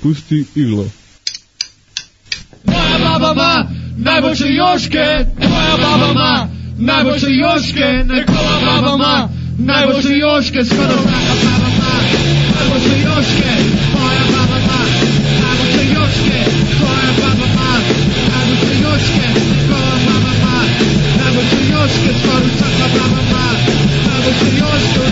pusti iglo. Moja baba ma najbolje joške, tvoja baba ma najbolje joške, Nikola baba ma najbolje joške, skoro svaka baba ma najbolje joške, moja baba ma najbolje joške, tvoja baba ma najbolje joške, Nikola baba ma najbolje joške, skoro svaka baba ma najbolje joške.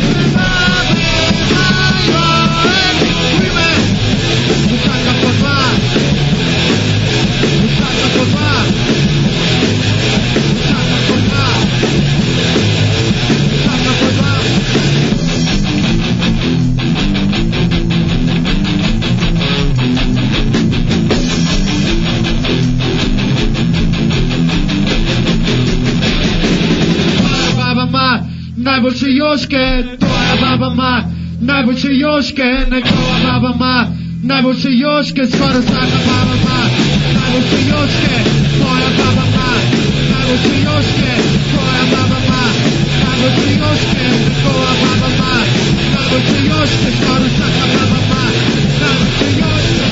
Najbolje joške, tvoja baba ma najbolje joške, Nikola baba ma najbolje joške, skoro svaka baba ma najbolje joške, tvoja baba ma najbolje joške, tvoja baba ma najbolje joške, Nikola baba ma najbolje joške, skoro svaka baba ma najbolje joške.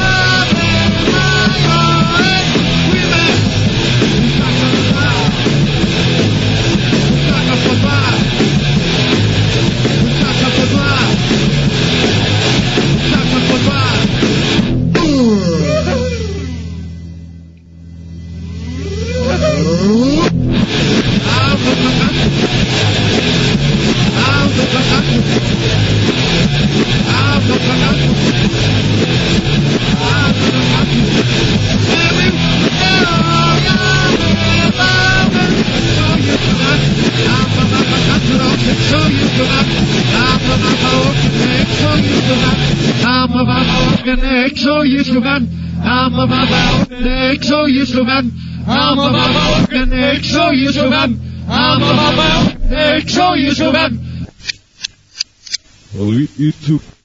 Zo je slogan, ama baba ik zo je slogan, ama baba ik zo je slogan, ama baba ik zo je slogan. Ali i tu